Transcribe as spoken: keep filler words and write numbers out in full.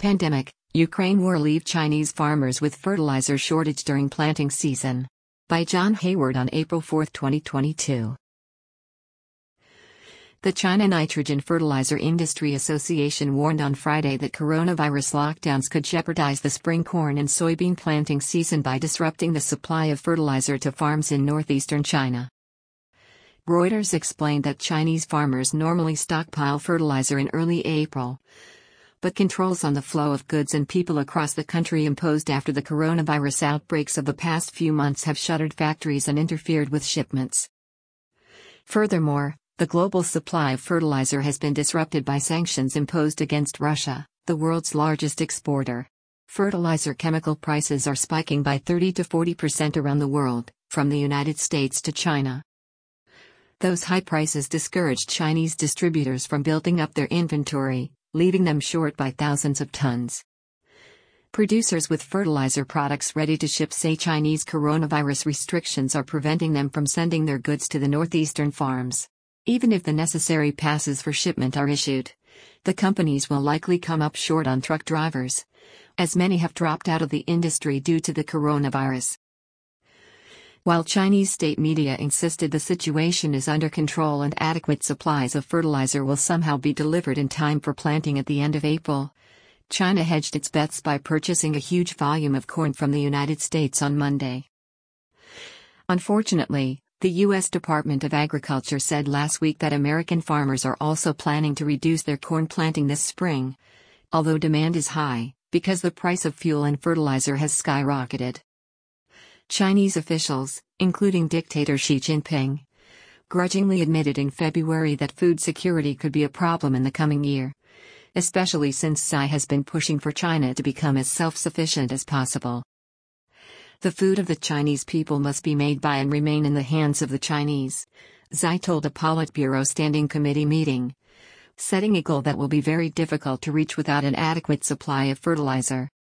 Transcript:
Pandemic, Ukraine war leave Chinese farmers with fertilizer shortage during planting season. By John Hayward on April fourth, twenty twenty-two. The China Nitrogen Fertilizer Industry Association warned on Friday that coronavirus lockdowns could jeopardize the spring corn and soybean planting season by disrupting the supply of fertilizer to farms in northeastern China. Reuters explained that Chinese farmers normally stockpile fertilizer in early April, but controls on the flow of goods and people across the country imposed after the coronavirus outbreaks of the past few months have shuttered factories and interfered with shipments. Furthermore, the global supply of fertilizer has been disrupted by sanctions imposed against Russia, the world's largest exporter. Fertilizer chemical prices are spiking by thirty to forty percent around the world, from the United States to China. Those high prices discouraged Chinese distributors from building up their inventory, leaving them short by thousands of tons. Producers with fertilizer products ready to ship say Chinese coronavirus restrictions are preventing them from sending their goods to the northeastern farms. Even if the necessary passes for shipment are issued, the companies will likely come up short on truck drivers, as many have dropped out of the industry due to the coronavirus. While Chinese state media insisted the situation is under control and adequate supplies of fertilizer will somehow be delivered in time for planting at the end of April, China hedged its bets by purchasing a huge volume of corn from the United States on Monday. Unfortunately, the U S Department of Agriculture said last week that American farmers are also planning to reduce their corn planting this spring, although demand is high, because the price of fuel and fertilizer has skyrocketed. Chinese officials, including dictator Xi Jinping, grudgingly admitted in February that food security could be a problem in the coming year, especially since Xi has been pushing for China to become as self-sufficient as possible. The food of the Chinese people must be made by and remain in the hands of the Chinese, Xi told a Politburo Standing Committee meeting, setting a goal that will be very difficult to reach without an adequate supply of fertilizer.